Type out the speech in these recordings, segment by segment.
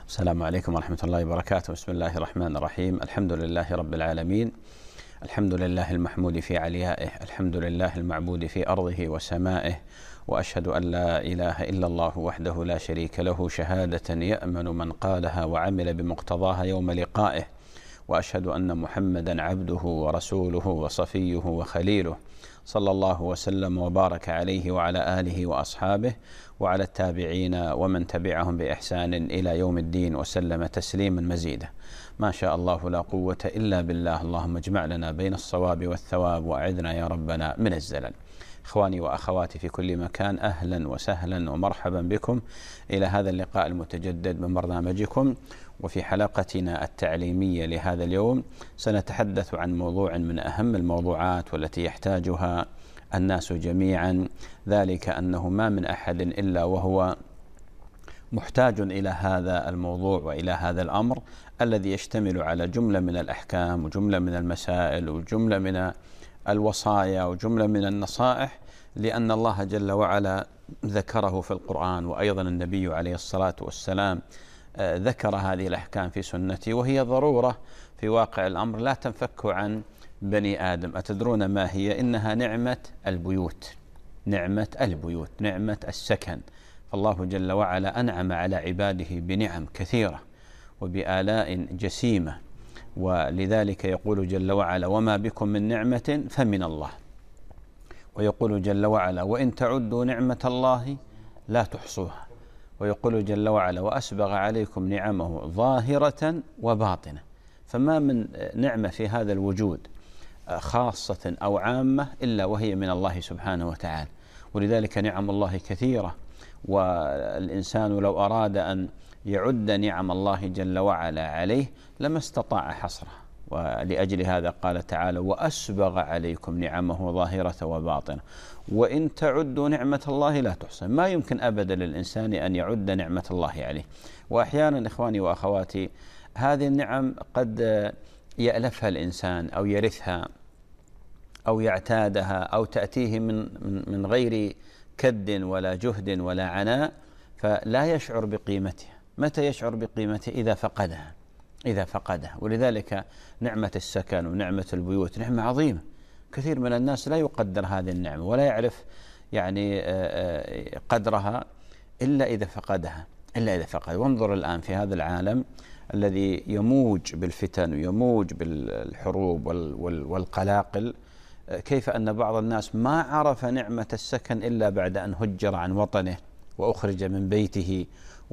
السلام عليكم ورحمة الله وبركاته. بسم الله الرحمن الرحيم. الحمد لله رب العالمين، الحمد لله المحمود في عليائه، الحمد لله المعبود في أرضه وسمائه، وأشهد أن لا إله إلا الله وحده لا شريك له شهادة يأمن من قالها وعمل بمقتضاها يوم لقائه، وأشهد أن محمدا عبده ورسوله وصفيه وخليله، صلى الله وسلم وبارك عليه وعلى آله وأصحابه وعلى التابعين ومن تبعهم بإحسان إلى يوم الدين وسلم تسليما مزيدا. ما شاء الله لا قوة إلا بالله. اللهم اجمع لنا بين الصواب والثواب وأعذنا يا ربنا من الزلل. إخواني وأخواتي في كل مكان، أهلا وسهلا ومرحبا بكم إلى هذا اللقاء المتجدد من برنامجكم. وفي حلقتنا التعليمية لهذا اليوم سنتحدث عن موضوع من أهم الموضوعات والتي يحتاجها الناس جميعا، ذلك أنه ما من أحد إلا وهو محتاج إلى هذا الموضوع وإلى هذا الأمر الذي يشتمل على جملة من الأحكام وجملة من المسائل وجملة من الوصايا وجملة من النصائح، لأن الله جل وعلا ذكره في القرآن، وأيضا النبي عليه الصلاة والسلام ذكر هذه الأحكام في سنته، وهي ضرورة في واقع الأمر لا تنفك عن بني آدم. أتدرون ما هي؟ إنها نعمة البيوت، نعمة البيوت، نعمة السكن. فالله جل وعلا أنعم على عباده بنعم كثيرة وبآلاء جسيمة، ولذلك يقول جل وعلا: وما بكم من نعمة فمن الله. ويقول جل وعلا: وإن تعدوا نعمة الله لا تحصوها. ويقول جل وعلا: وأسبغ عليكم نعمه ظاهرة وباطنة. فما من نعمة في هذا الوجود خاصة أو عامة إلا وهي من الله سبحانه وتعالى. ولذلك نعم الله كثيرة، والإنسان لو أراد أن يعد نعم الله جل وعلا عليه لما استطاع حصرها. ولأجل هذا قال تعالى: وأسبغ عليكم نعمه ظاهرة وباطنة وإن تعدوا نعمة الله لا تحصى. ما يمكن أبدا للإنسان أن يعد نعمة الله عليه. وأحيانا إخواني وأخواتي هذه النعم قد يألفها الإنسان أو يرثها أو يعتادها أو تأتيه من غير كد ولا جهد ولا عناء، فلا يشعر بقيمتها. متى يشعر بقيمتها؟ إذا فقدها. ولذلك نعمة السكن ونعمة البيوت نعمة عظيمة. كثير من الناس لا يقدر هذه النعمة ولا يعرف قدرها إلا إذا فقدها. وانظر الآن في هذا العالم الذي يموج بالفتن ويموج بالحروب والقلاقل، كيف أن بعض الناس ما عرف نعمة السكن إلا بعد أن هجر عن وطنه وأخرج من بيته،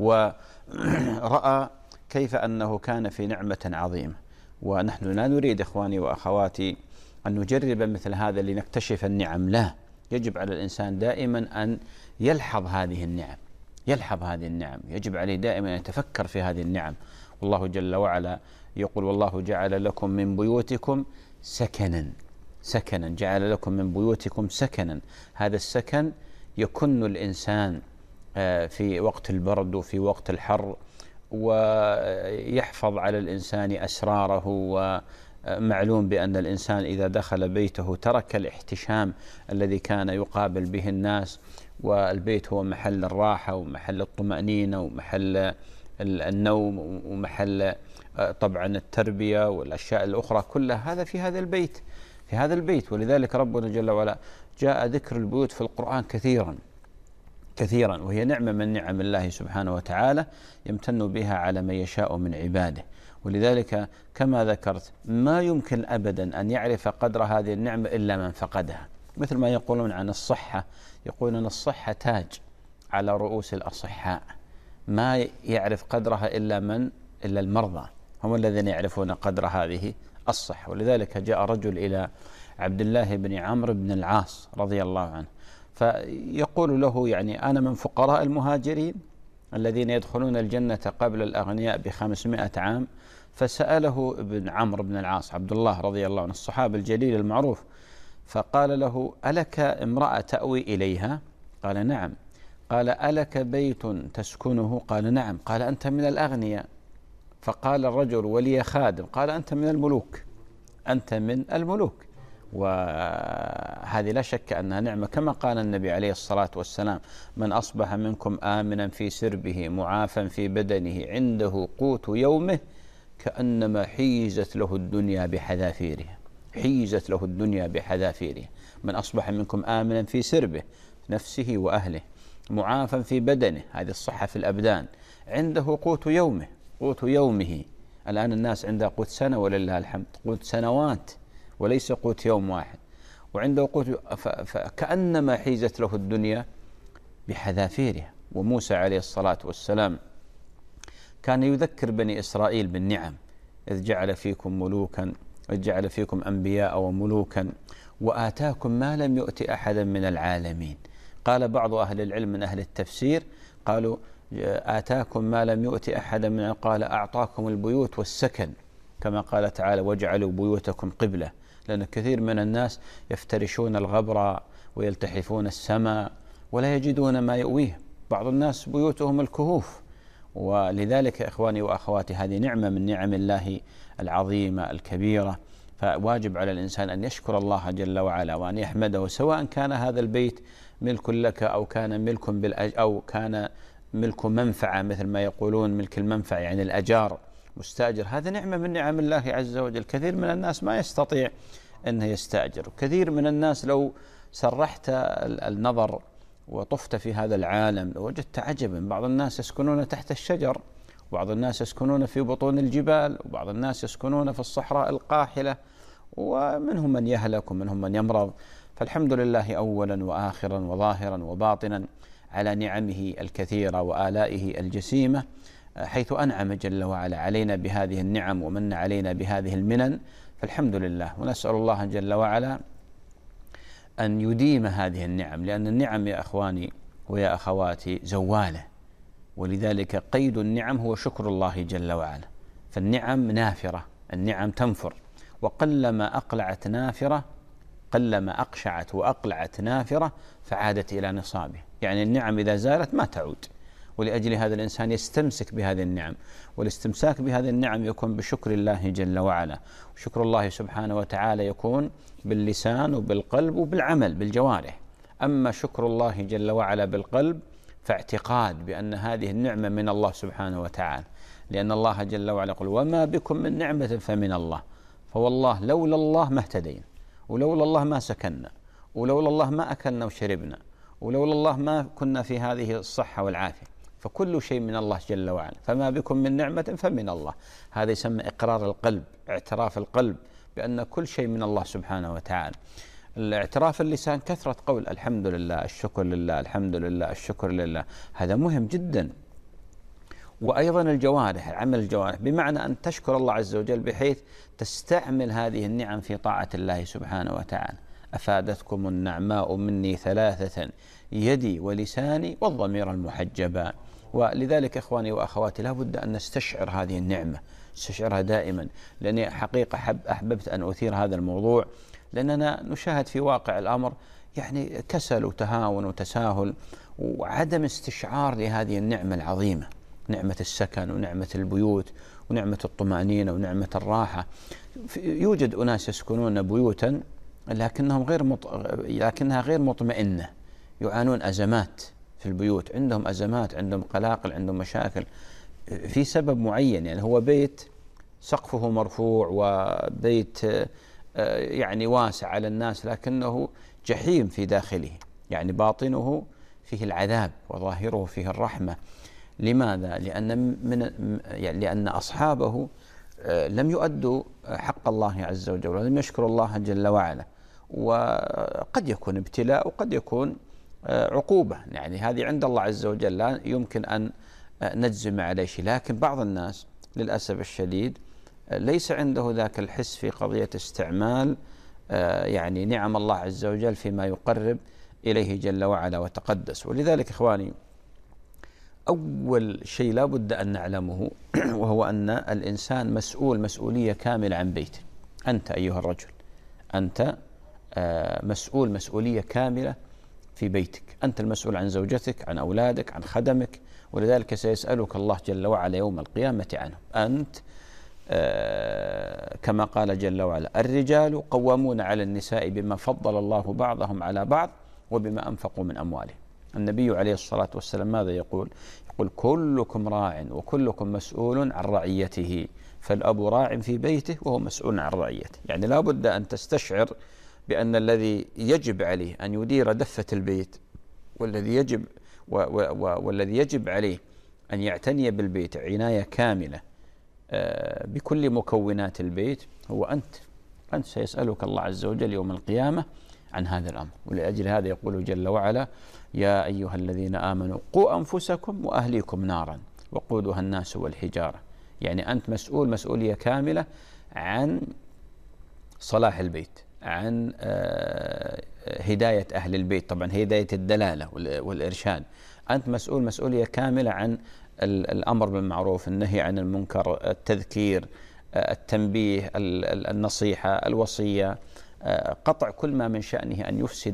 ورأى كيف أنه كان في نعمة عظيمة. ونحن لا نريد إخواني وأخواتي أن نجرب مثل هذا لنكتشف النعم، لا، يجب على الإنسان دائما أن يلحظ هذه النعم، يجب عليه دائما أن يتفكر في هذه النعم. والله جل وعلا يقول: والله جعل لكم من بيوتكم سكنا. جعل لكم من بيوتكم سكنا. هذا السكن يكن الإنسان في وقت البرد وفي وقت الحر، ويحفظ على الإنسان أسراره. ومعلوم بأن الإنسان إذا دخل بيته ترك الاحتشام الذي كان يقابل به الناس، والبيت هو محل الراحة ومحل الطمأنينة ومحل النوم ومحل طبعا التربية والأشياء الأخرى كلها، هذا في هذا البيت. ولذلك ربنا جل وعلا جاء ذكر البيوت في القرآن كثيرا، وهي نعمة من نعم الله سبحانه وتعالى يمتن بها على من يشاء من عباده. ولذلك كما ذكرت ما يمكن أبدا أن يعرف قدر هذه النعمة إلا من فقدها. مثل ما يقولون عن الصحة، يقولون الصحة تاج على رؤوس الأصحاء. ما يعرف قدرها إلا المرضى، هم الذين يعرفون قدر هذه الصحة. ولذلك جاء رجل إلى عبد الله بن عمرو بن العاص رضي الله عنه، فيقول له: يعني أنا من فقراء المهاجرين الذين يدخلون الجنة قبل الأغنياء ب500 عام. فسأله ابن عمرو بن العاص عبد الله رضي الله عنه الصحابي الجليل المعروف، فقال له: ألك امرأة تأوي إليها؟ قال: نعم. قال: ألك بيت تسكنه؟ قال: نعم. قال: أنت من الأغنياء. فقال الرجل: ولي خادم؟ قال: أنت من الملوك. وهذه لا شك أنها نعمة، كما قال النبي عليه الصلاة والسلام: من أصبح منكم آمنا في سربه معافا في بدنه عنده قوت يومه كأنما حيزت له الدنيا بحذافيرها. حيزت له الدنيا بحذافيرها. من أصبح منكم آمنا في سربه، نفسه وأهله، معافا في بدنه، هذه الصحة في الأبدان، عنده قوت يومه، قوت يومه. الآن الناس عندها قوت سنة ولله الحمد، قوت سنوات وليس قوت يوم واحد، وعنده قوت فكأنما حيزت له الدنيا بحذافيرها. وموسى عليه الصلاة والسلام كان يذكر بني إسرائيل بالنعم: إذ جعل فيكم ملوكا، إذ جعل فيكم أنبياء وملوكا وآتاكم ما لم يؤت أحدا من العالمين. قال بعض أهل العلم من أهل التفسير قالوا: آتاكم ما لم يؤت أحدا من، قال: أعطاكم البيوت والسكن، كما قال تعالى: واجعلوا بيوتكم قبلة. لأن كثير من الناس يفترشون الغبر ويلتحفون السماء ولا يجدون ما يؤويه. بعض الناس بيوتهم الكهوف. ولذلك إخواني وأخواتي هذه نعمة من نعم الله العظيمة الكبيرة، فواجب على الإنسان أن يشكر الله جل وعلا وأن يحمده، سواء كان هذا البيت ملك لك أو كان ملك أو كان ملك منفعة، مثل ما يقولون ملك المنفعة يعني الأجار مستأجر. هذا نعمة من نعم الله عز وجل. كثير من الناس ما يستطيع أنه يستأجر. كثير من الناس لو سرحت النظر وطفت في هذا العالم لوجدت عجبا. بعض الناس يسكنون تحت الشجر، وبعض الناس يسكنون في بطون الجبال، وبعض الناس يسكنون في الصحراء القاحلة، ومنهم من يهلك ومنهم من يمرض. فالحمد لله أولا وآخرا وظاهرا وباطنا على نعمه الكثيرة وآلائه الجسيمة، حيث أنعم جل وعلا علينا بهذه النعم ومن علينا بهذه المنن. فالحمد لله، ونسأل الله جل وعلا أن يديم هذه النعم، لأن النعم يا أخواني ويا أخواتي زوالة، ولذلك قيد النعم هو شكر الله جل وعلا. فالنعم نافرة، النعم تنفر، وقلما أقلعت نافرة، قلما أقشعت وأقلعت نافرة فعادت إلى نصابه. يعني النعم إذا زالت ما تعود، ولأجل هذا الإنسان يستمسك بهذه النعم، والاستمساك بهذه النعم يكون بشكر الله جل وعلا. وشكر الله سبحانه وتعالى يكون باللسان وبالقلب وبالعمل بالجوارح. أما شكر الله جل وعلا بالقلب فاعتقاد بأن هذه النعمة من الله سبحانه وتعالى، لأن الله جل وعلا يقول: وما بكم من نعمة فمن الله. فوالله لولا الله ما اهتدينا، ولولا الله ما سكننا، ولولا الله ما أكلنا وشربنا، ولولا الله ما كنا في هذه الصحة والعافية. فكل شيء من الله جل وعلا. فما بكم من نعمة فمن الله. هذا يسمى إقرار القلب، اعتراف القلب بأن كل شيء من الله سبحانه وتعالى. الاعتراف اللسان كثرة قول الحمد لله، الشكر لله، الحمد لله، الشكر لله، هذا مهم جدا. وأيضا الجوارح، عمل الجوارح، بمعنى أن تشكر الله عز وجل بحيث تستعمل هذه النعم في طاعة الله سبحانه وتعالى. أفادتكم النعماء مني ثلاثة: يدي ولساني والضمير المحجبا. ولذلك إخواني وأخواتي لا بد أن نستشعر هذه النعمة، نستشعرها دائما. لأني حقيقة أحببت أن أثير هذا الموضوع، لأننا نشاهد في واقع الأمر يعني كسل وتهاون وتساهل وعدم استشعار لهذه النعمة العظيمة، نعمة السكن ونعمة البيوت ونعمة الطمأنينة ونعمة الراحة. يوجد أناس يسكنون بيوتا لكنها غير مطمئنة، يعانون أزمات في البيوت، عندهم أزمات، عندهم قلاقل، عندهم مشاكل في سبب معين. يعني هو بيت سقفه مرفوع وبيت يعني واسع على الناس، لكنه جحيم في داخله، يعني باطنه فيه العذاب وظاهره فيه الرحمة. لماذا؟ لأن أصحابه لم يؤدوا حق الله عز وجل ولم يشكروا الله جل وعلا. وقد يكون ابتلاء وقد يكون عقوبة، يعني هذه عند الله عز وجل، لا يمكن أن نجزم عليه شيء. لكن بعض الناس للأسف الشديد ليس عنده ذاك الحس في قضية استعمال يعني نعم الله عز وجل فيما يقرب إليه جل وعلا وتقدس. ولذلك إخواني أول شيء لا بد أن نعلمه وهو أن الإنسان مسؤول مسؤولية كاملة عن بيته. أنت أيها الرجل، أنت مسؤول مسؤولية كاملة في بيتك، أنت المسؤول عن زوجتك، عن أولادك، عن خدمك، ولذلك سيسألك الله جل وعلا يوم القيامة عنه. أنت كما قال جل وعلا: الرجال قوامون على النساء بما فضل الله بعضهم على بعض وبما أنفقوا من أموالهم. النبي عليه الصلاة والسلام ماذا يقول؟ يقول: كلكم راع وكلكم مسؤول عن رعيته، فالأب راع في بيته وهو مسؤول عن رعيته. يعني لا بد أن تستشعر بأن الذي يجب عليه أن يدير دفة البيت، والذي يجب عليه أن يعتني بالبيت عناية كاملة بكل مكونات البيت هو أنت سيسألك الله عز وجل يوم القيامة عن هذا الأمر. ولأجل هذا يقول جل وعلا: يا أيها الذين آمنوا قوا أنفسكم وأهليكم نارا وقودها الناس والحجارة. يعني أنت مسؤولية كاملة عن صلاح البيت، عن هداية أهل البيت، طبعا هداية الدلالة والإرشاد. أنت مسؤولية كاملة عن الأمر بالمعروف، النهي عن المنكر، التذكير، التنبيه، النصيحة، الوصية، قطع كل ما من شأنه أن يفسد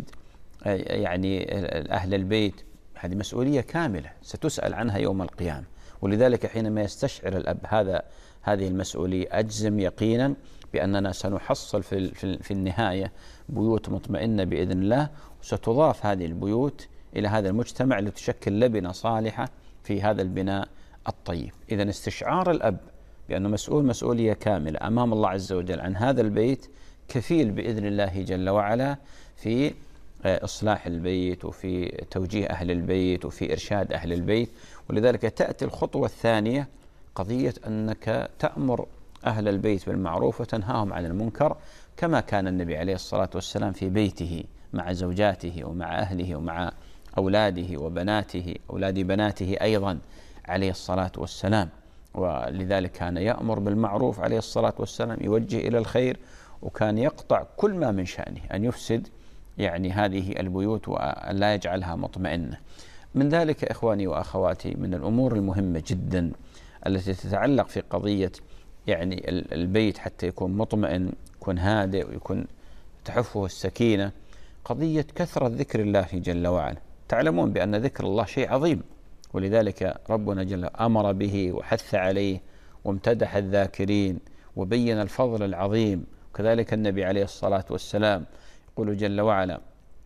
يعني أهل البيت. هذه مسؤولية كاملة ستسأل عنها يوم القيامة. ولذلك حينما يستشعر الأب هذه المسؤولية، أجزم يقينا بأننا سنحصل في النهاية بيوت مطمئنة بإذن الله، وستضاف هذه البيوت إلى هذا المجتمع لتشكل لبنة صالحة في هذا البناء الطيب. إذن استشعار الأب بأنه مسؤولية كاملة أمام الله عز وجل عن هذا البيت كفيل بإذن الله جل وعلا في إصلاح البيت وفي توجيه أهل البيت وفي إرشاد أهل البيت. ولذلك تأتي الخطوة الثانية، قضية أنك تأمر أهل البيت بالمعروف وتنهاهم عن المنكر، كما كان النبي عليه الصلاة والسلام في بيته مع زوجاته ومع أهله ومع أولاده وبناته، أولاد بناته أيضا عليه الصلاة والسلام. ولذلك كان يأمر بالمعروف عليه الصلاة والسلام، يوجه إلى الخير، وكان يقطع كل ما من شأنه أن يفسد يعني هذه البيوت وأن لا يجعلها مطمئنة. من ذلك إخواني وأخواتي من الأمور المهمة جدا التي تتعلق في قضية يعني البيت حتى يكون مطمئن، يكون هادئ، ويكون تحفه السكينة، قضية كثرة ذكر الله جل وعلا. تعلمون بأن ذكر الله شيء عظيم، ولذلك ربنا جل أمر به وحث عليه وامتدح الذاكرين وبين الفضل العظيم. وكذلك النبي عليه الصلاة والسلام يقول جل وعلا: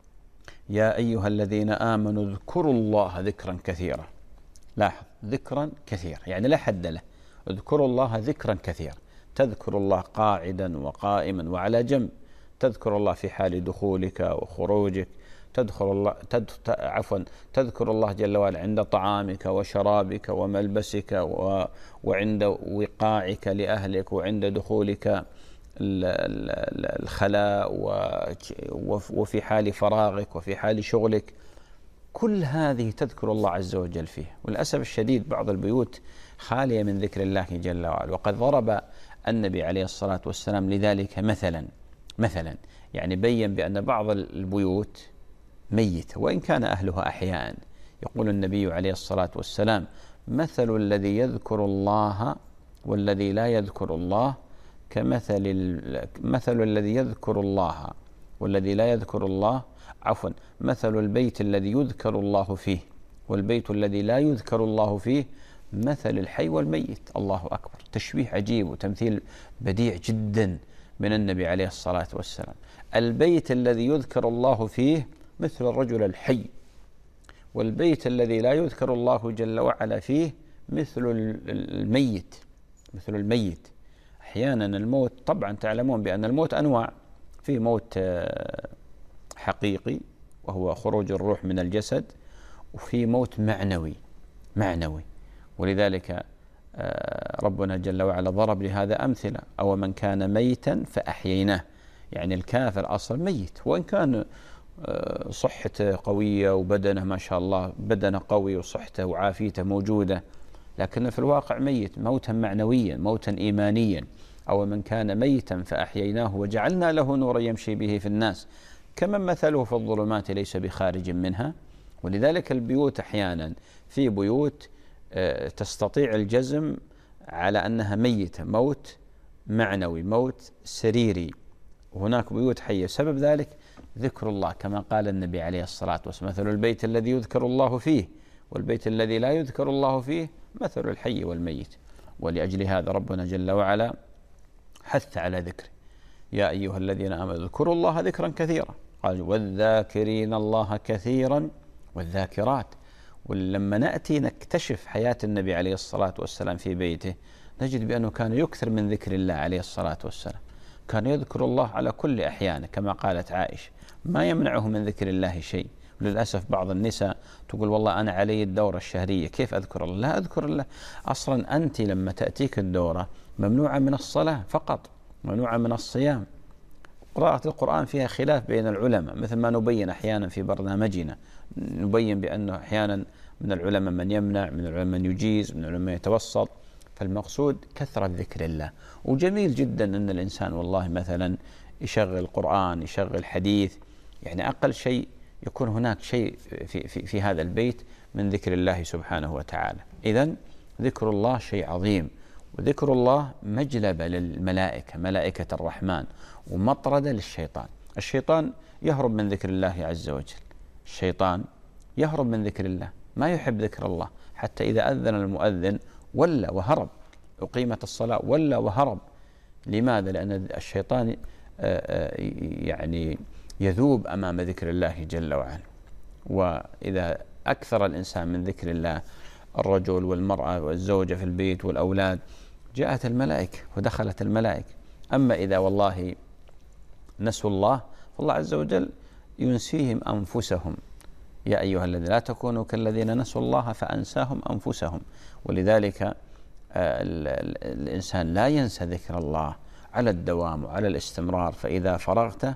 يا أيها الذين آمنوا اذكروا الله ذكرا كثيرا. لاحظ، ذكرا كثيرا يعني لا حد له. اذكروا الله ذكرا كثيرا، تذكر الله قاعدا وقائما وعلى جنب، تذكر الله في حال دخولك وخروجك، تذكر الله جل وعلا عند طعامك وشرابك وملبسك وعند وقاعك لأهلك، وعند دخولك الخلاء، وفي حال فراغك، وفي حال شغلك. كل هذه تذكر الله عز وجل فيها. وللأسف الشديد بعض البيوت خالية من ذكر الله جل وعلا. وقد ضرب النبي عليه الصلاة والسلام لذلك مثلا يعني بين بأن بعض البيوت ميتة وإن كان أهلها أحياء. يقول النبي عليه الصلاة والسلام: مثل الذي يذكر الله والذي لا يذكر الله مثل الذي يذكر الله والذي لا يذكر الله مثل البيت الذي يذكر الله فيه والبيت الذي لا يذكر الله فيه مثل الحي والميت. الله أكبر، تشبيه عجيب وتمثيل بديع جدا من النبي عليه الصلاة والسلام. البيت الذي يذكر الله فيه مثل الرجل الحي، والبيت الذي لا يذكر الله جل وعلا فيه مثل الميت. أحيانا الموت، طبعا تعلمون بأن الموت أنواع، في موت حقيقي وهو خروج الروح من الجسد، وفي موت معنوي. ولذلك ربنا جل وعلا ضرب لهذا أمثلة: أو من كان ميتا فأحييناه. يعني الكافر أصلا ميت، وإن كان صحته قوية وبدنه ما شاء الله بدنه قوي وصحته وعافيته موجودة، لكن في الواقع ميت موتا معنويا، موتا إيمانيا. أو من كان ميتا فأحييناه وجعلنا له نورا يمشي به في الناس كمن مثله في الظلمات ليس بخارج منها. ولذلك البيوت أحيانا، في بيوت تستطيع الجزم على أنها ميتة، موت معنوي، موت سريري، وهناك بيوت حية. سبب ذلك ذكر الله، كما قال النبي عليه الصلاة والسلام: مثل البيت الذي يذكر الله فيه والبيت الذي لا يذكر الله فيه مثل الحي والميت. ولأجل هذا ربنا جل وعلا حث على ذكره: يا أيها الذين آمنوا اذكروا الله ذكرا كثيرا، قال والذاكرين الله كثيرا والذاكرات. ولما نأتي نكتشف حياة النبي عليه الصلاة والسلام في بيته نجد بأنه كان يكثر من ذكر الله عليه الصلاة والسلام، كان يذكر الله على كل أحيانه كما قالت عائشة: ما يمنعه من ذكر الله شيء. وللأسف بعض النساء تقول: والله أنا علي الدورة الشهرية، كيف أذكر الله؟ لا أذكر الله. أصلا أنت لما تأتيك الدورة ممنوعة من الصلاة فقط، ممنوعة من الصيام. قراءة القرآن فيها خلاف بين العلماء، مثل ما نبين أحيانا في برنامجنا، نبين بأنه أحيانا من العلماء من يمنع، من العلماء من يجيز، من العلماء يتوسط. فالمقصود كثرة ذكر الله. وجميل جدا أن الإنسان والله مثلا يشغل قرآن، يشغل حديث، يعني أقل شيء يكون هناك شيء في هذا البيت من ذكر الله سبحانه وتعالى. إذن ذكر الله شيء عظيم، وذكر الله مجلبة للملائكة، ملائكة الرحمن، ومطردة للشيطان. الشيطان يهرب من ذكر الله عز وجل، الشيطان يهرب من ذكر الله، ما يحب ذكر الله، حتى إذا أذن المؤذن ولا وهرب، أقيمت الصلاة ولا وهرب. لماذا؟ لأن الشيطان يعني يذوب أمام ذكر الله جل وعلا. وإذا أكثر الإنسان من ذكر الله، الرجل والمرأة والزوجة في البيت والأولاد، جاءت الملائكة ودخلت الملائكة. أما إذا والله نسوا الله فالله عز وجل ينسيهم أنفسهم: يا أيها الذين لا تكونوا كالذين نسوا الله فأنساهم أنفسهم. ولذلك الإنسان لا ينسى ذكر الله على الدوام وعلى الاستمرار. فإذا فرغت،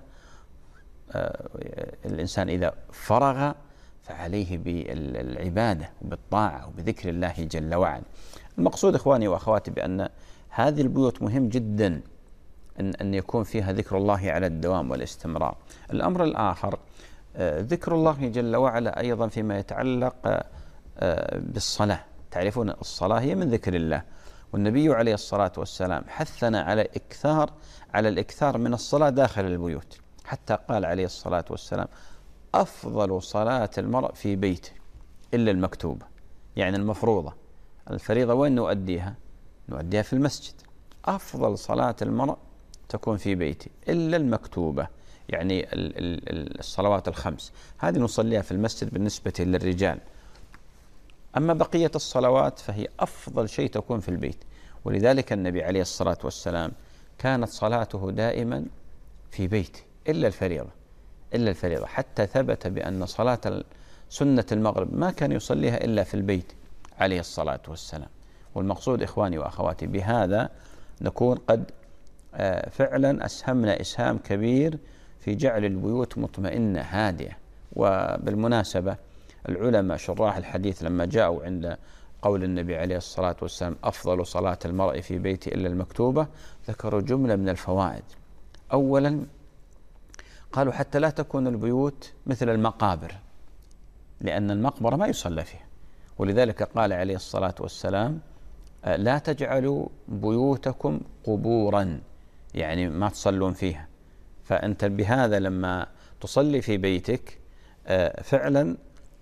الإنسان إذا فرغ فعليه بالعبادة وبالطاعة وبذكر الله جل وعلا. المقصود إخواني وأخواتي بأن هذه البيوت مهم جدا أن يكون فيها ذكر الله على الدوام والاستمرار. الأمر الآخر ذكر الله جل وعلا أيضا فيما يتعلق بالصلاة. تعرفون الصلاة هي من ذكر الله، والنبي عليه الصلاة والسلام حثنا على الإكثار من الصلاة داخل البيوت، حتى قال عليه الصلاة والسلام: أفضل صلاة المرء في بيته إلا المكتوبة، يعني المفروضة. الفريضة وين نؤديها؟ نؤديها في المسجد. أفضل صلاة المرء تكون في بيته إلا المكتوبة، يعني الصلوات الخمس هذه نصليها في المسجد بالنسبة للرجال. أما بقية الصلوات فهي أفضل شيء تكون في البيت. ولذلك النبي عليه الصلاة والسلام كانت صلاته دائما في بيته إلا الفريضة، حتى ثبت بأن صلاة سنة المغرب ما كان يصليها إلا في البيت عليه الصلاة والسلام. والمقصود إخواني وأخواتي بهذا نكون قد فعلا أسهمنا إسهام كبير في جعل البيوت مطمئنة هادئة. وبالمناسبة العلماء شراح الحديث لما جاءوا عند قول النبي عليه الصلاة والسلام: أفضل صلاة المرء في بيته إلا المكتوبة، ذكروا جملة من الفوائد. أولا قالوا: حتى لا تكون البيوت مثل المقابر، لأن المقبرة ما يصلى فيها. ولذلك قال عليه الصلاة والسلام: لا تجعلوا بيوتكم قبورا، يعني ما تصلون فيها. فأنت بهذا لما تصلي في بيتك فعلا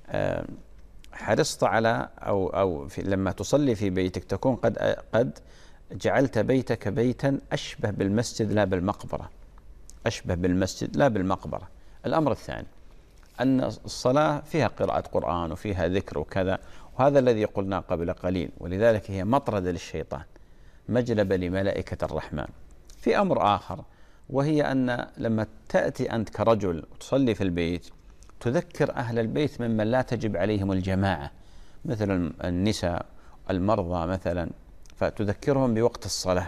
حرصت على لما تصلي في بيتك تكون قد جعلت بيتك بيتا أشبه بالمسجد لا بالمقبرة، أشبه بالمسجد لا بالمقبرة. الأمر الثاني أن الصلاة فيها قراءة قرآن وفيها ذكر وكذا، وهذا الذي قلنا قبل قليل. ولذلك هي مطردة للشيطان، مجلبة لملائكة الرحمن. في أمر آخر، وهي أن لما تأتي أنت كرجل وتصلي في البيت تذكر أهل البيت ممن لا تجب عليهم الجماعة، مثل النساء، المرضى مثلا، فتذكرهم بوقت الصلاة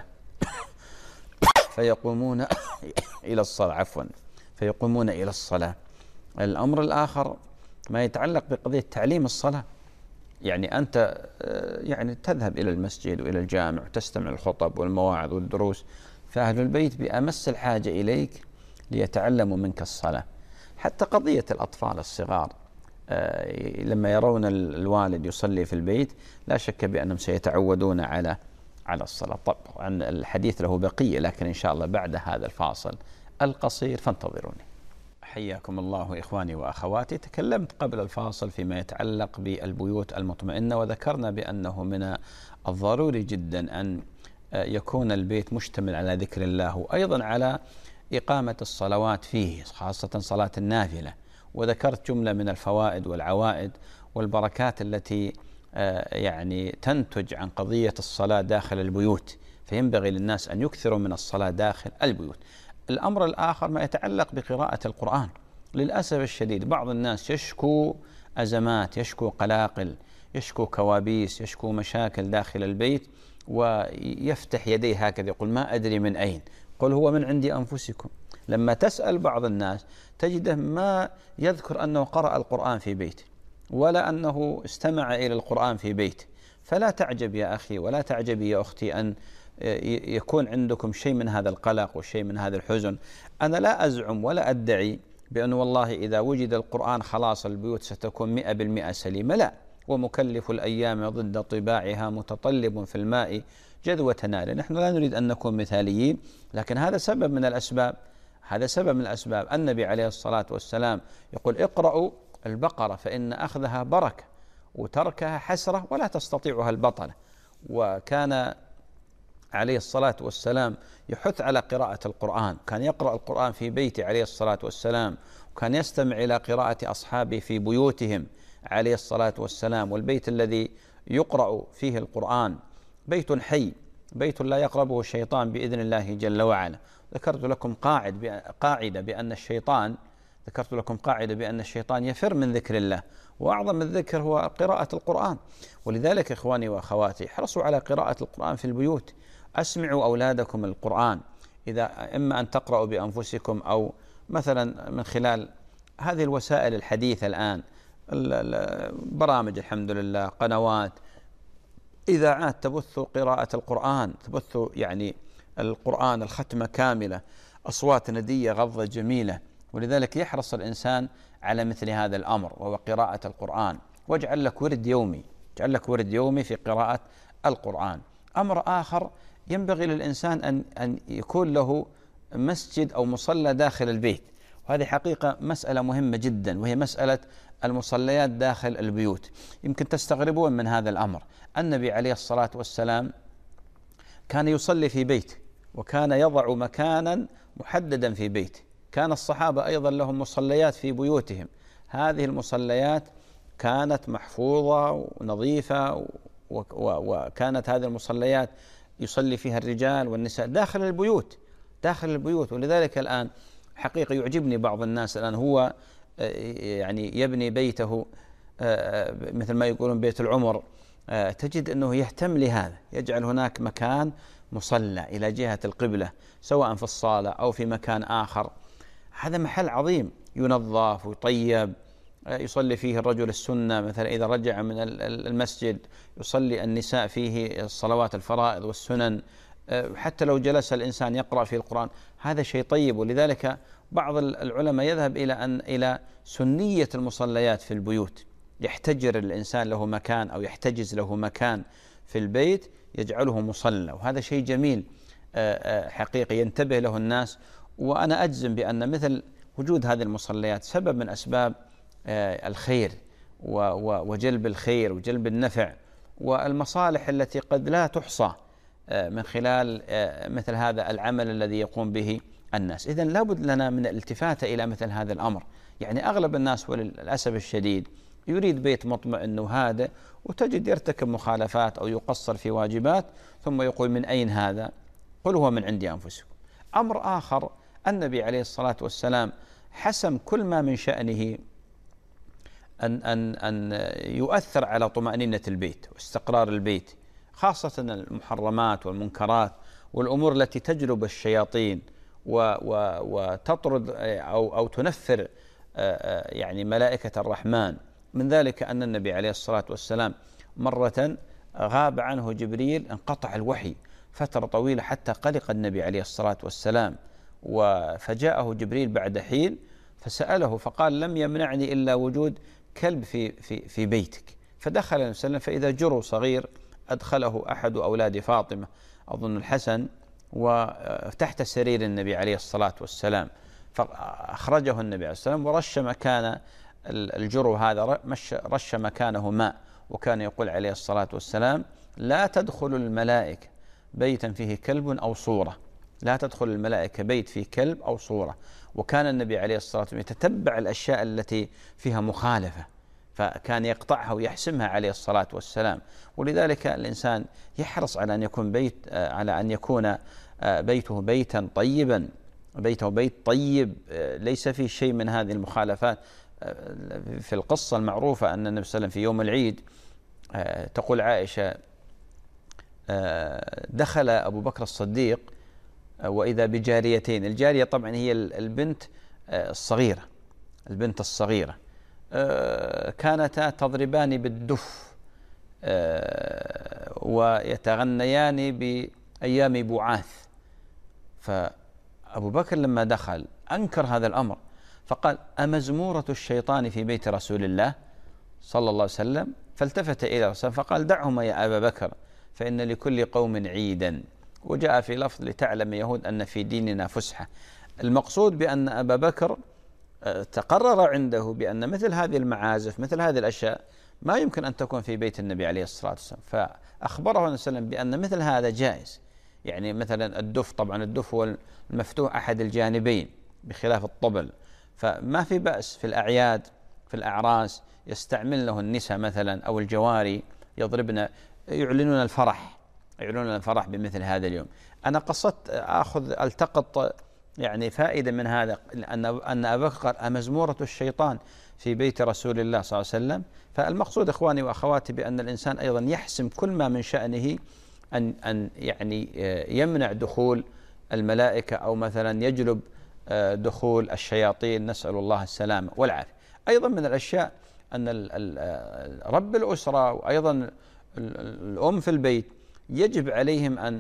فيقومون إلى الصلاة فيقومون إلى الصلاة. الأمر الآخر ما يتعلق بقضية تعليم الصلاة، يعني أنت يعني تذهب إلى المسجد وإلى الجامع وتستمع الخطب والمواعظ والدروس، فأهل البيت بأمس الحاجة إليك ليتعلموا منك الصلاة. حتى قضية الأطفال الصغار لما يرون الوالد يصلي في البيت لا شك بأنهم سيتعودون على الصلاة. طبعا الحديث له بقية، لكن إن شاء الله بعد هذا الفاصل القصير فانتظروني. حياكم الله إخواني وأخواتي. تكلمت قبل الفاصل فيما يتعلق بالبيوت المطمئنة، وذكرنا بأنه من الضروري جدا أن يكون البيت مشتمل على ذكر الله، وأيضا على إقامة الصلوات فيه، خاصة صلاة النافلة. وذكرت جملة من الفوائد والعوائد والبركات التي يعني تنتج عن قضية الصلاة داخل البيوت، فينبغي للناس أن يكثروا من الصلاة داخل البيوت. الأمر الآخر ما يتعلق بقراءة القرآن. للأسف الشديد بعض الناس يشكو أزمات، يشكو قلاقل، يشكو كوابيس، يشكو مشاكل داخل البيت، ويفتح يديه هكذا يقول ما أدري من أين. قل هو من عند أنفسكم. لما تسأل بعض الناس تجده ما يذكر أنه قرأ القرآن في بيته، ولا أنه استمع إلى القرآن في بيته. فلا تعجب يا أخي ولا تعجبي يا أختي أن يكون عندكم شيء من هذا القلق وشيء من هذا الحزن. أنا لا أزعم ولا أدعي بأن والله إذا وجد القرآن خلاص البيوت ستكون 100% سليمة، لا. ومكلف الأيام ضد طباعها متطلب في الماء جذوة نار. نحن لا نريد أن نكون مثاليين، لكن هذا سبب من الأسباب. هذا سبب من الأسباب. النبي عليه الصلاة والسلام يقول اقرأوا البقرة فإن أخذها بركة وتركها حسرة ولا تستطيعها البطلة. وكان عليه الصلاة والسلام يحث على قراءة القرآن، كان يقرأ القرآن في بيته عليه الصلاة والسلام، وكان يستمع إلى قراءة أصحابه في بيوتهم عليه الصلاة والسلام. والبيت الذي يقرأ فيه القرآن بيت حي، بيت لا يقربه الشيطان بإذن الله جل وعلا. ذكرت لكم قاعدة بأن الشيطان يفر من ذكر الله، وأعظم الذكر هو قراءة القرآن. ولذلك إخواني وأخواتي احرصوا على قراءة القرآن في البيوت. أسمعوا أولادكم القرآن، إذا إما أن تقرأوا بأنفسكم أو مثلا من خلال هذه الوسائل الحديثة الآن، برامج الحمد لله، قنوات، إذاعات تبث قراءة القرآن، تبث يعني القرآن الختمة كاملة، أصوات ندية غضة جميلة. ولذلك يحرص الإنسان على مثل هذا الأمر وهو قراءة القرآن. واجعل لك ورد يومي، اجعل لك ورد يومي في قراءة القرآن. أمر آخر ينبغي للإنسان أن يكون له مسجد أو مصلى داخل البيت، وهذه حقيقة مسألة مهمة جدا، وهي مسألة المصليات داخل البيوت. يمكن تستغربون من هذا الأمر. النبي عليه الصلاة والسلام كان يصلي في بيته، وكان يضع مكانا محددا في بيته. كان الصحابة أيضا لهم مصليات في بيوتهم. هذه المصليات كانت محفوظة ونظيفة، وكانت هذه المصليات يصلي فيها الرجال والنساء داخل البيوت. ولذلك الآن حقيقة يعجبني بعض الناس الآن، هو يعني يبني بيته مثل ما يقولون بيت العمر، تجد أنه يهتم لهذا، يجعل هناك مكان مصلى إلى جهة القبلة، سواء في الصالة أو في مكان آخر. هذا محل عظيم ينظف ويطيب، يصلي فيه الرجل السنة مثلا إذا رجع من المسجد، يصلي النساء فيه الصلوات الفرائض والسنن. حتى لو جلس الإنسان يقرأ في القرآن هذا شيء طيب. ولذلك بعض العلماء يذهب إلى سنية المصليات في البيوت، يحتجر الإنسان له مكان أو يحتجز له مكان في البيت يجعله مصلى، وهذا شيء جميل حقيقي ينتبه له الناس. وأنا أجزم بأن مثل وجود هذه المصليات سبب من أسباب الخير وجلب الخير وجلب النفع والمصالح التي قد لا تحصى من خلال مثل هذا العمل الذي يقوم به الناس. إذن لابد لنا من الالتفات إلى مثل هذا الأمر. يعني أغلب الناس وللأسف الشديد يريد بيت مطمئن وهادئ، وتجد يرتكب مخالفات أو يقصر في واجبات، ثم يقول من أين هذا؟ قل هو من عند أنفسكم. أمر آخر، النبي عليه الصلاة والسلام حسم كل ما من شأنه أن يؤثر على طمأنينة البيت واستقرار البيت، خاصة المحرمات والمنكرات والأمور التي تجلب الشياطين وتطرد أو تنفر يعني ملائكة الرحمن. من ذلك أن النبي عليه الصلاة والسلام مرة غاب عنه جبريل، انقطع الوحي فترة طويلة حتى قلق النبي عليه الصلاة والسلام، فجاءه جبريل بعد حين فسأله فقال لم يمنعني إلا وجود كلب في بيتك. فدخل النبي صلى الله عليه وسلم فإذا جرو صغير أدخله أحد أولاد فاطمة أظن الحسن وتحت سرير النبي عليه الصلاة والسلام، فأخرجه النبي عليه الصلاة والسلام ورش مكان الجرو هذا، رش مكانه ماء. وكان يقول عليه الصلاة والسلام لا تدخل الملائكة بيتا فيه كلب أو صورة، لا تدخل الملائكة بيت فيه كلب أو صورة. وكان النبي عليه الصلاة والسلام يتتبع الأشياء التي فيها مخالفة، فكان يقطعها ويحسمها عليه الصلاة والسلام. ولذلك الإنسان يحرص على أن يكون بيته بيتا طيبا، بيته بيت طيب ليس فيه شيء من هذه المخالفات. في القصة المعروفة أن النبي صلى الله عليه وسلم في يوم العيد، تقول عائشة: دخل أبو بكر الصديق وإذا بجاريتين. الجارية طبعا هي البنت الصغيرة، البنت الصغيرة، كانتا تضربان بالدف ويتغنيان بأيام بعاث. فأبو بكر لما دخل أنكر هذا الأمر، فقال: أمزمورة الشيطان في بيت رسول الله صلى الله عليه وسلم؟ فالتفت إلى رسول فقال: دعهما يا أبا بكر فإن لكل قوم عيدا. وجاء في لفظ: لتعلم يهود أن في ديننا فسحة. المقصود بأن أبا بكر تقرر عنده بأن مثل هذه المعازف، مثل هذه الأشياء ما يمكن أن تكون في بيت النبي عليه الصلاة والسلام، فأخبره النبي صلى الله عليه وسلم بأن مثل هذا جائز. يعني مثلا الدف، طبعا الدف هو المفتوح أحد الجانبين بخلاف الطبل، فما في بأس في الأعياد في الأعراس يستعمل له النساء مثلا أو الجواري يضربن، يعلنون الفرح بمثل هذا اليوم. أنا قصدت ألتقط يعني فائدة من هذا، أن أبا بكر أمزمورة الشيطان في بيت رسول الله صلى الله عليه وسلم. فالمقصود إخواني وأخواتي بأن الإنسان أيضا يحسم كل ما من شأنه أن يعني يمنع دخول الملائكة أو مثلا يجلب دخول الشياطين، نسأل الله السلامة والعافية. أيضا من الأشياء أن رب الأسرة وأيضا الأم في البيت يجب عليهم أن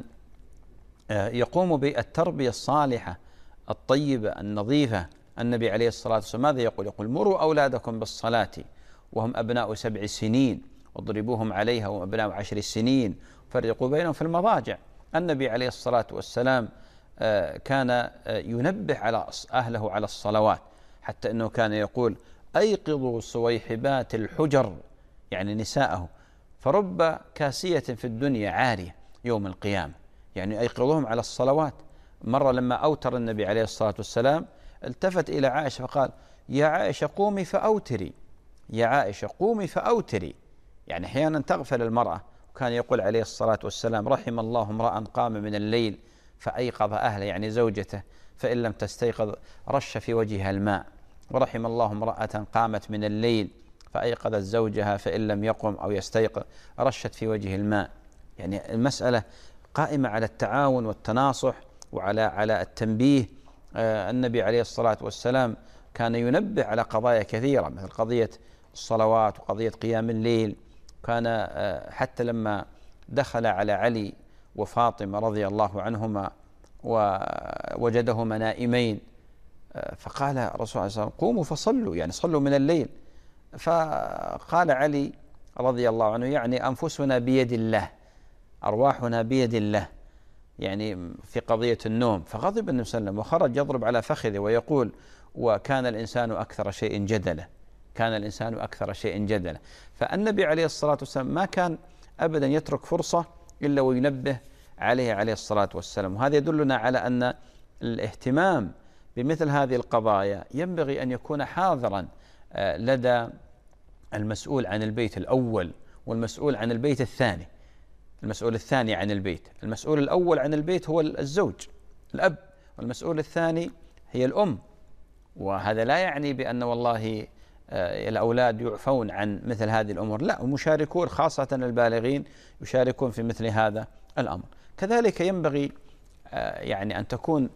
يقوموا بالتربية الصالحة الطيبة النظيفة. النبي عليه الصلاة والسلام ماذا يقول؟ يقول: مروا أولادكم بالصلاة وهم أبناء 7 سنين واضربوهم عليها وهم أبناء 10 سنين فرقوا بينهم في المضاجع. النبي عليه الصلاة والسلام كان ينبه على أهله على الصلوات، حتى أنه كان يقول: أيقظوا صويحبات الحجر، يعني نساءه، فرب كاسية في الدنيا عارية يوم القيامة، يعني أيقظوهم على الصلوات. مرة لما أوتر النبي عليه الصلاة والسلام التفت إلى عائشة فقال: يا عائشة قومي فأوتري، يا عائشة قومي فأوتري. يعني أحيانا تغفل المرأة. وكان يقول عليه الصلاة والسلام: رحم الله امرأ قام من الليل فأيقظ أهله، يعني زوجته، فإن لم تستيقظ رش في وجهها الماء. ورحم الله امرأة قامت من الليل فأيقظت زوجها فإن لم يقم أو يستيقظ رشت في وجه الماء. يعني المسألة قائمة على التعاون والتناصح وعلى التنبيه. النبي عليه الصلاة والسلام كان ينبه على قضايا كثيرة، مثل قضية الصلوات وقضية قيام الليل. كان حتى لما دخل على علي وفاطمة رضي الله عنهما ووجدهما نائمين، فقال الرسول صلى الله عليه وسلم: قوموا فصلوا، يعني صلوا من الليل. فقال علي رضي الله عنه: يعني أنفسنا بيد الله، أرواحنا بيد الله، يعني في قضية النوم. فغضب النبي صلى الله عليه وسلم وخرج يضرب على فخذه ويقول: وكان الإنسان أكثر شيء جدلا، كان الإنسان أكثر شيء جدلا. فالنبي عليه الصلاة والسلام ما كان أبدا يترك فرصة إلا وينبه عليه الصلاة والسلام. وهذا يدلنا على أن الاهتمام بمثل هذه القضايا ينبغي أن يكون حاضرا لدى المسؤول عن البيت الأول والمسؤول عن البيت الثاني. المسؤول الثاني عن البيت، المسؤول الأول عن البيت هو الزوج الأب، والمسؤول الثاني هي الأم. وهذا لا يعني بأن والله الأولاد يعفون عن مثل هذه الأمور، لا، ومشاركون، خاصة البالغين يشاركون في مثل هذا الأمر. كذلك ينبغي يعني أن تكون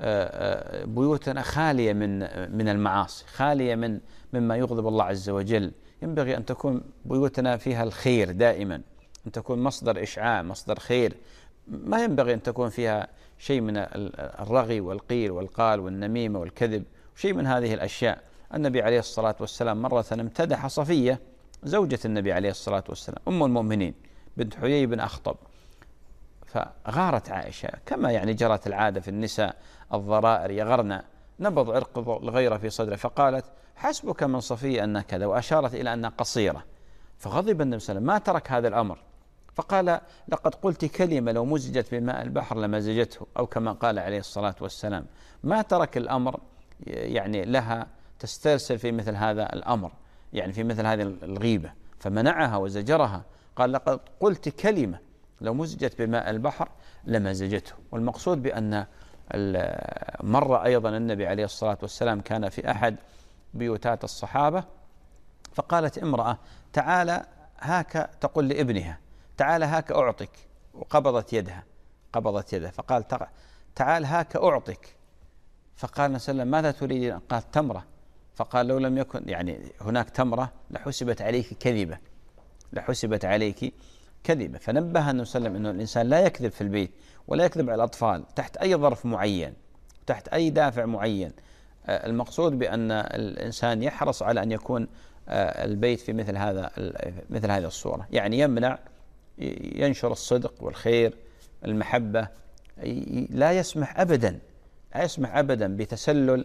بيوتنا خالية من المعاصي، خالية مما يغضب الله عز وجل. ينبغي أن تكون بيوتنا فيها الخير دائما، أن تكون مصدر إشعاع، مصدر خير. ما ينبغي أن تكون فيها شيء من الرغي والقيل والقال والنميمة والكذب، شيء من هذه الأشياء. النبي عليه الصلاة والسلام مرة امتدح صفية زوجة النبي عليه الصلاة والسلام أم المؤمنين بنت حيي بن أخطب، فغارت عائشة كما يعني جرت العادة في النساء، الضرائر يغرن، نبض عرق الغيرة في صدره، فقالت: حسبك من صفية أنها كذا، وأشارت إلى أنها قصيرة. فغضب النبي صلى الله عليه وسلم، ما ترك هذا الأمر، فقال لقد قلت كلمة لو مزجت بماء البحر لمزجته، أو كما قال عليه الصلاة والسلام. ما ترك الأمر يعني لها تسترسل في مثل هذا الأمر، يعني في مثل هذه الغيبة، فمنعها وزجرها. قال لقد قلت كلمة لو مزجت بماء البحر لمزجته. والمقصود بأن مر أيضا النبي عليه الصلاة والسلام كان في أحد بيوتات الصحابة، فقالت امرأة تعال هاك، تقول لابنها تعال هاك أعطك، وقبضت يدها فقال تعال هاك أعطك. فقال النبي صلى الله عليه وسلم ماذا تريدين؟ قال تمرة. فقال لو لم يكن يعني هناك تمرة لحسبت عليك كذبة. فنبه النبي صلى الله عليه وسلم أنه الإنسان لا يكذب في البيت، ولا يكذب على الأطفال تحت أي ظرف معين، تحت أي دافع معين. المقصود بأن الإنسان يحرص على أن يكون البيت في مثل هذه الصورة، يعني ينشر الصدق والخير المحبة. لا يسمح أبدا بتسلل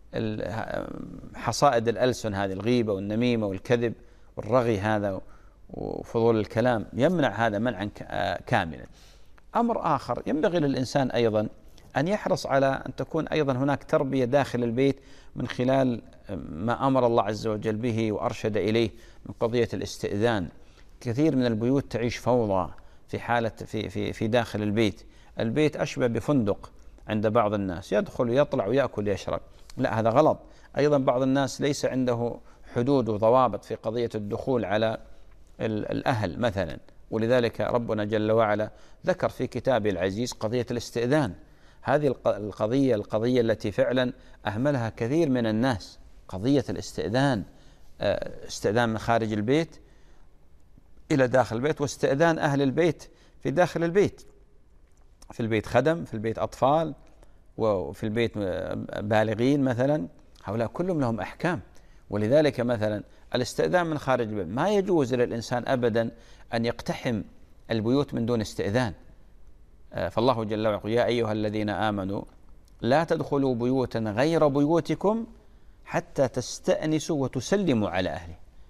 حصائد الألسن، هذه الغيبة والنميمة والكذب والرغي هذا وفضول الكلام، يمنع هذا منعا كاملا. أمر آخر ينبغي للإنسان أيضا أن يحرص على أن تكون أيضا هناك تربية داخل البيت من خلال ما أمر الله عز وجل به وأرشد إليه من قضية الاستئذان. كثير من البيوت تعيش فوضى في حالة في داخل البيت أشبه بفندق عند بعض الناس، يدخل ويطلع ويأكل ويشرب. لا، هذا غلط. أيضا بعض الناس ليس عنده حدود وضوابط في قضية الدخول على الأهل مثلا، ولذلك ربنا جل وعلا ذكر في كتابه العزيز قضية الاستئذان. هذه القضية التي فعلا أهملها كثير من الناس، قضية الاستئذان، استئذان من خارج البيت إلى داخل البيت، واستئذان أهل البيت في داخل البيت. في البيت خدم، في البيت أطفال، وفي البيت بالغين مثلا، هؤلاء كلهم لهم أحكام. ولذلك مثلا الاستئذان من خارج البيت، ما يجوز للإنسان أبدا أن يقتحم البيوت من دون استئذان. فالله جل وعلا يقول يا أيها الذين آمنوا لا تدخلوا بيوتا غير بيوتكم حتى تستأنسوا وتسلموا على أهله.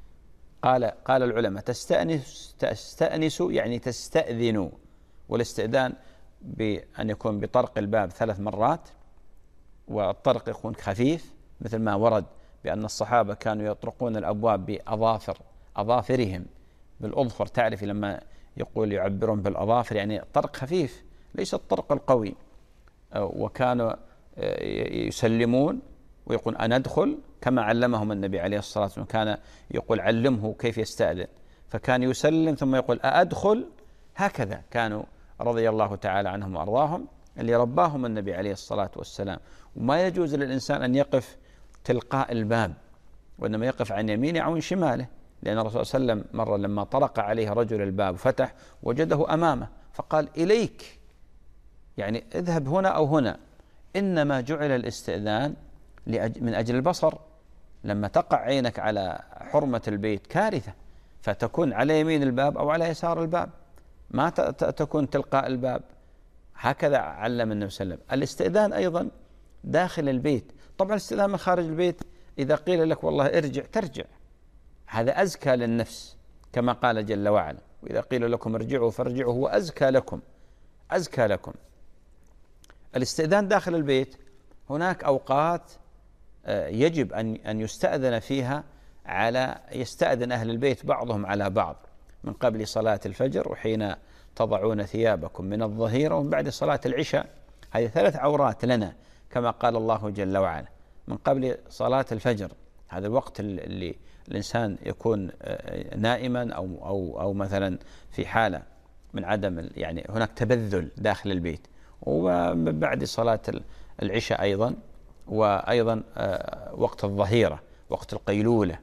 قال العلماء تستأنسوا يعني تستأذنوا، والاستئذان بأن يكون بطرق الباب 3 مرات، والطرق يكون خفيف، مثل ما ورد بأن الصحابة كانوا يطرقون الأبواب بأظافرهم، بالأظفر، تعرف لما يقول يعبرون بالأظافر يعني طرق خفيف ليس الطرق القوي. وكانوا يسلمون ويقول أنا أدخل، كما علمهم النبي عليه الصلاة والسلام، كان يقول علمه كيف يستأذن، فكان يسلم ثم يقول أدخل. هكذا كانوا رضي الله تعالى عنهم وأرضاهم، اللي رباهم النبي عليه الصلاة والسلام. وما يجوز للإنسان أن يقف تلقاء الباب، وإنما يقف عن يمينه أو عن شماله، لأن الرسول صلى الله عليه وسلم مرة لما طرق عليه رجل الباب وفتح وجده أمامه فقال إليك، يعني اذهب هنا أو هنا. إنما جعل الاستئذان من أجل البصر، لما تقع عينك على حرمة البيت كارثة، فتكون على يمين الباب أو على يسار الباب، ما تكون تلقاء الباب. هكذا علم النبي صلى الله عليه وسلم. الاستئذان أيضا داخل البيت. طبعا الاستئذان من خارج البيت إذا قيل لك والله ارجع ترجع، هذا أزكى للنفس، كما قال جل وعلا وإذا قيل لكم ارجعوا فارجعوا هو أزكى لكم. الاستئذان داخل البيت هناك أوقات يجب أن يستأذن فيها، يستأذن أهل البيت بعضهم على بعض، من قبل صلاة الفجر، وحين تضعون ثيابكم من الظهيرة، ومن بعد صلاة العشاء. هذه 3 عورات لنا كما قال الله جل وعلا. من قبل صلاة الفجر، هذا الوقت اللي الإنسان يكون نائما أو مثلا في حالة من عدم، يعني هناك تبذل داخل البيت. وبعد صلاة العشاء أيضا، وأيضا وقت الظهيرة، وقت القيلولة،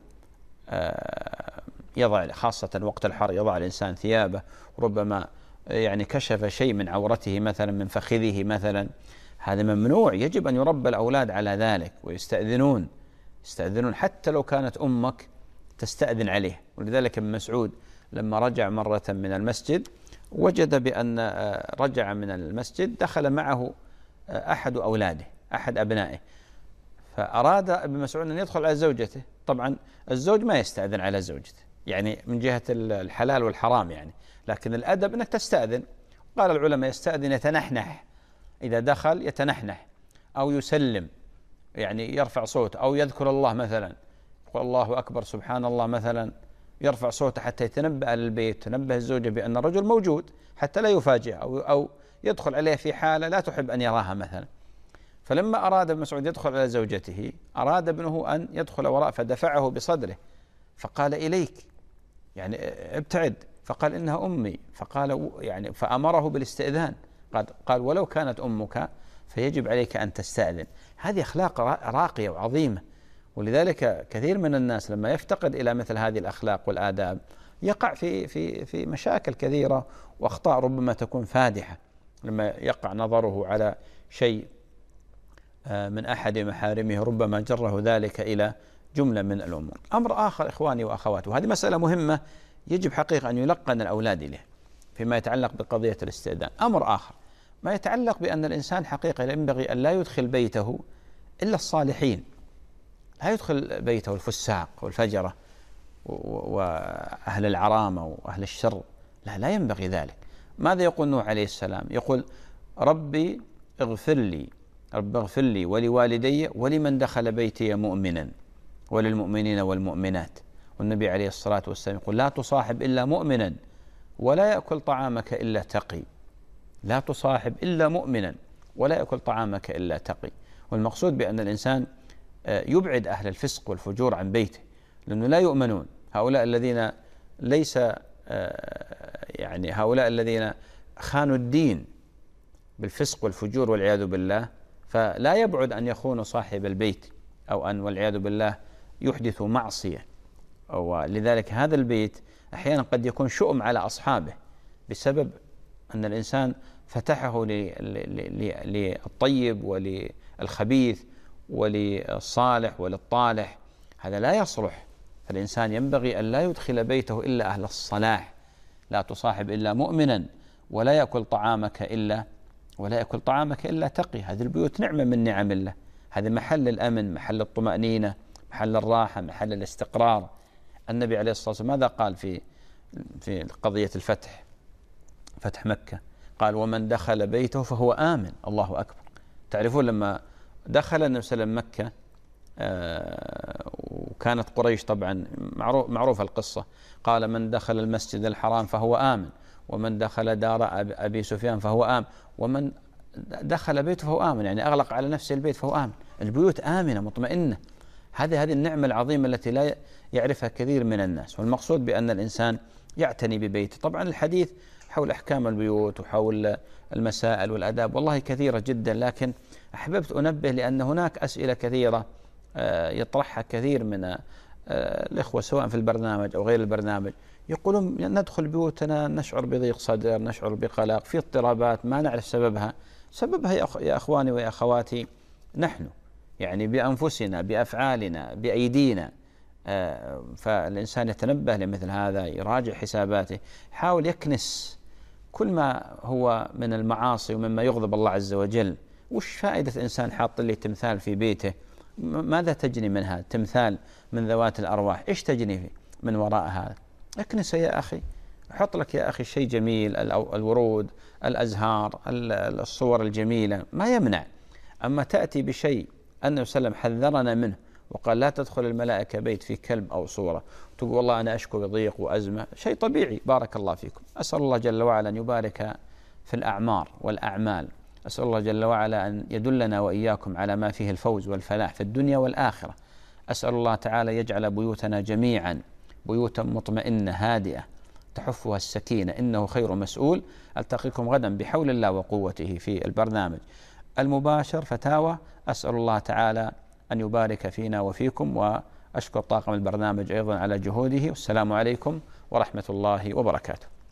يضع خاصة وقت الحر يضع الإنسان ثيابه، ربما يعني كشف شيء من عورته مثلا من فخذه مثلا، هذا ممنوع. يجب أن يربى الأولاد على ذلك، ويستأذنون حتى لو كانت أمك تستأذن عليه. ولذلك ابن مسعود لما رجع مرة من المسجد وجد بأن رجع من المسجد دخل معه أحد أولاده، أحد أبنائه، فأراد ابن مسعود أن يدخل على زوجته. طبعا الزوج ما يستأذن على زوجته، يعني من جهة الحلال والحرام يعني، لكن الأدب أنك تستأذن. قال العلماء يستأذن يتنحنح، إذا دخل يتنحنح أو يسلم، يعني يرفع صوته، أو يذكر الله مثلا، يقول الله أكبر سبحان الله مثلا، يرفع صوته حتى يتنبأ للبيت، تنبه الزوجة بأن الرجل موجود حتى لا يفاجئ، أو يدخل عليه في حالة لا تحب أن يراها مثلا. فلما أراد ابن مسعود يدخل على زوجته، أراد ابنه أن يدخل وراء فدفعه بصدره فقال إليك، يعني ابتعد، فقال إنها أمي، فقال يعني فأمره بالاستئذان، قال ولو كانت أمك فيجب عليك أن تستأذن. هذه أخلاق راقية وعظيمة، ولذلك كثير من الناس لما يفتقد إلى مثل هذه الأخلاق والآداب يقع في مشاكل كثيرة وأخطاء ربما تكون فادحة، لما يقع نظره على شيء من أحد محارمه ربما جره ذلك إلى جملة من الأمور. أمر آخر إخواني وأخواتي، وهذه مسألة مهمة يجب حقيقة أن يلقن الأولاد له فيما يتعلق بقضية الاستئذان. أمر آخر ما يتعلق بأن الإنسان حقيقة ينبغي أن لا يدخل بيته إلا الصالحين، لا يدخل بيته الفساق والفجرة وأهل العرامة وأهل الشر، لا ينبغي ذلك. ماذا يقول نوح عليه السلام؟ يقول ربي اغفر لي ولوالدي ولمن دخل بيتي مؤمنا وللمؤمنين والمؤمنات. والنبي عليه الصلاة والسلام يقول لا تصاحب إلا مؤمنا ولا يأكل طعامك إلا تقي، لا تصاحب إلا مؤمنا ولا يأكل طعامك إلا تقي. والمقصود بأن الإنسان يبعد أهل الفسق والفجور عن بيته، لأنه لا يؤمنون. هؤلاء الذين ليس يعني هؤلاء الذين خانوا الدين بالفسق والفجور والعياذ بالله، فلا يبعد أن يخون صاحب البيت، أو أن والعياذ بالله يحدث معصية. ولذلك هذا البيت أحيانا قد يكون شؤم على أصحابه بسبب أن الإنسان فتحه للطيب وللخبيث وللصالح وللطالح، هذا لا يصلح. فالإنسان ينبغي أن لا يدخل بيته إلا أهل الصلاح، لا تصاحب إلا مؤمنا ولا يأكل طعامك إلا تقي. هذه البيوت نعمة من نعم الله، هذا محل الأمن، محل الطمأنينة، محل الراحة، محل الاستقرار. النبي عليه الصلاة والسلام ماذا قال في قضية فتح مكة؟ قال ومن دخل بيته فهو آمن. الله أكبر. تعرفون لما دخل النبي صلى الله عليه وسلم مكة، وكانت قريش طبعا معروفة القصة، قال من دخل المسجد الحرام فهو آمن، ومن دخل دار أبي سفيان فهو آمن، ومن دخل بيته فهو آمن، يعني أغلق على نفسه البيت فهو آمن. البيوت آمنة مطمئنة، هذه النعمة العظيمة التي لا يعرفها كثير من الناس. والمقصود بأن الإنسان يعتني ببيته. طبعا الحديث حول أحكام البيوت وحول المسائل والآداب والله كثيرة جدا، لكن أحببت أنبه لأن هناك أسئلة كثيرة يطرحها كثير من الإخوة سواء في البرنامج أو غير البرنامج، يقولون ندخل بيوتنا نشعر بضيق صدر، نشعر بقلق، في اضطرابات ما نعرف سببها يا أخواني ويا أخواتي نحن، يعني بأنفسنا بأفعالنا بأيدينا. فالإنسان يتنبه لمثل هذا، يراجع حساباته، يحاول يكنس كل ما هو من المعاصي ومما يغضب الله عز وجل. وش فائدة إنسان حاط لي تمثال في بيته؟ ماذا تجني من هذا تمثال من ذوات الأرواح؟ إيش تجني من وراء هذا؟ اكنس يا أخي، حط لك يا أخي شيء جميل، الورود، الأزهار، الصور الجميلة ما يمنع. أما تأتي بشيء النبي صلى الله عليه وسلم حذرنا منه وقال لا تدخل الملائكة بيت في كلب أو صورة، تقول والله أنا أشكو بضيق وأزمة، شيء طبيعي. بارك الله فيكم. أسأل الله جل وعلا أن يبارك في الأعمار والأعمال. أسأل الله جل وعلا أن يدلنا وإياكم على ما فيه الفوز والفلاح في الدنيا والآخرة. أسأل الله تعالى يجعل بيوتنا جميعا بيوتا مطمئنة هادئة تحفها السكينة، إنه خير مسؤول. ألتقيكم غدا بحول الله وقوته في البرنامج المباشر فتاوى. أسأل الله تعالى أن يبارك فينا وفيكم، وأشكر طاقم البرنامج أيضا على جهوده. والسلام عليكم ورحمة الله وبركاته.